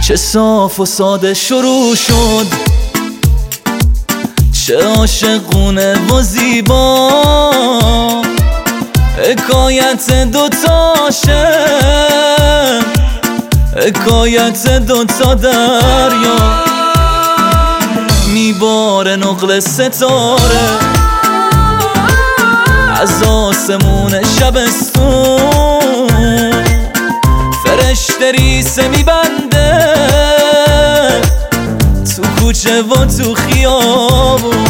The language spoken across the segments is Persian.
چه صاف و ساده شروع شد، چه عاشقونه و زیبا، حکایت دوتا عاشق، حکایت دوتا دریا. میباره نقل ستاره از آسمون شبستون، فرشته ریسه میبنده تو کوچه و تو خیابون.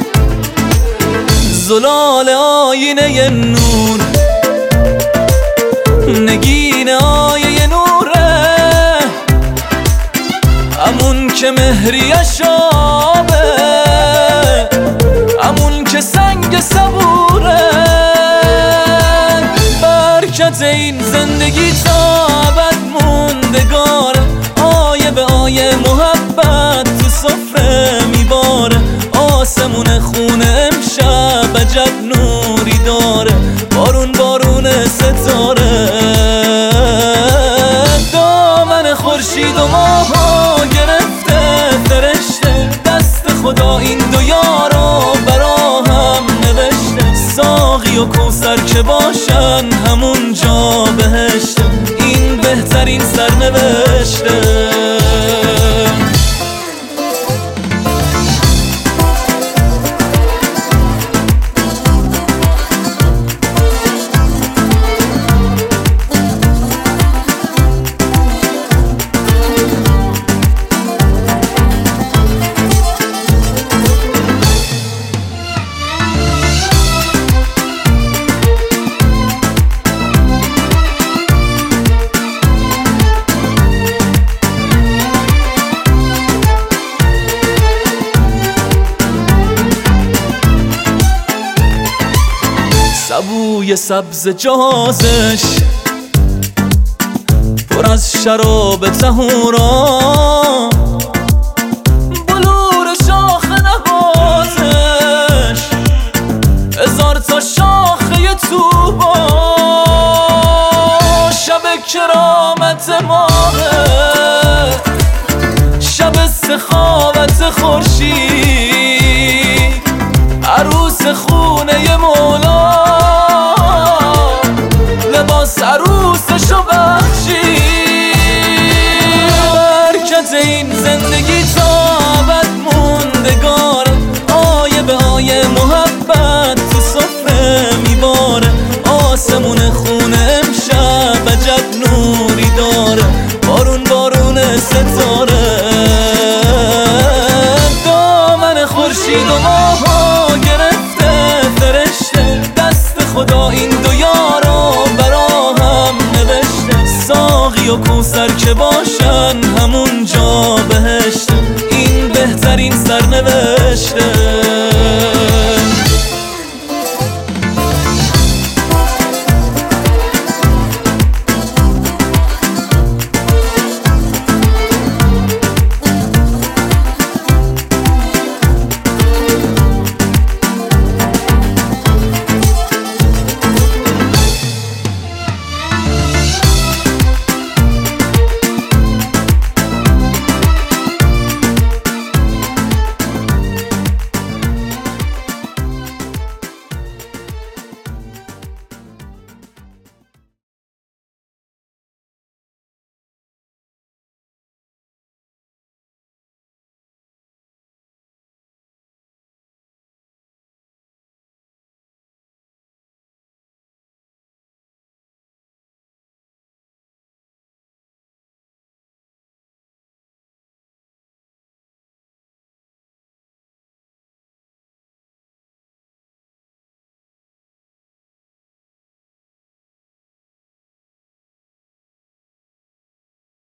زلال آینه نور، نگین آیه نوره، امون که مهریش آبه، امون که سنگ صبوره. برکت این زندگی تا ابد موندگاره، آیه به آیه محبت تو سفره میباره. آسمون خونه امشب عجب نوری داره، بارون بارون ستاره. دامن خورشید و ماها گرفته فرشته، دست خدا این دو یارو برا هم نوشته. ساقی و کوثر که باشن همون جا بهشته، این بهترین سرنوشته. سبوی سبز جهازش پر از شراب طهورا، بلور شاخ نهازش هزار تا شاخه توبا. شب کرامت ماهه، شب سخاوت خورشید، عروس خونه مولا، لباس عروسشو بخشید. برکت این زندگی تا ابد موندگاره، آیه به آیه محبت تو سفره میباره. آسمون خونه امشب عجب نوری داره، بارون بارون ستاره. دامن خورشید و ماها گرفته فرشته، دست خدا این دو یارو برا هم نوشته. ساقی و کوثر که